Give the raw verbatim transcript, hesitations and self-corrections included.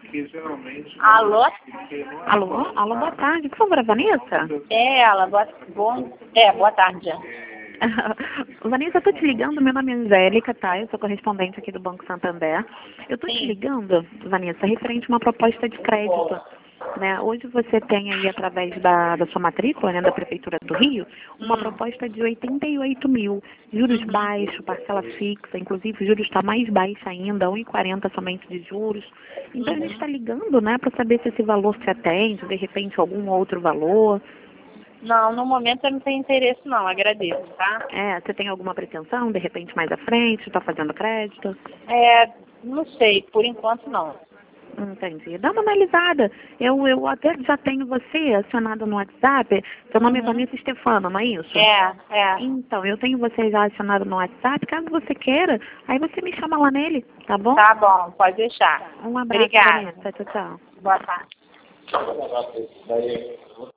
porque geralmente... Alô? Alô? Alô, boa tarde. Por favor, a Vanessa? É ela, boa, bom, é, boa tarde. Vanessa, eu tô te ligando, meu nome é Angélica, tá? Eu sou correspondente aqui do Banco Santander. Eu tô te ligando, Vanessa, referente a uma proposta de crédito, né? Hoje você tem aí, através da, da sua matrícula, né, da Prefeitura do Rio, uma Hum. proposta de oitenta e oito mil, juros Uhum. baixos, parcela fixa, inclusive o juros está mais baixo ainda, um vírgula quarenta somente de juros. Então a gente Uhum. está ligando, né, para saber se esse valor te atende, de repente algum outro valor. Não, no momento eu não tenho interesse não, agradeço, tá? É, você tem alguma pretensão, de repente mais à frente, está fazendo crédito? É, não sei, por enquanto não. Entendi. Dá uma analisada. Eu, eu até já tenho você acionado no WhatsApp. Seu nome é Uhum. Vanessa Stefano, não é isso? É, é. Então, eu tenho você já acionado no WhatsApp. Caso você queira, aí você me chama lá nele, tá bom? Tá bom, pode deixar. Um abraço, Obrigada. Vanessa. Tchau, tchau. Boa tarde.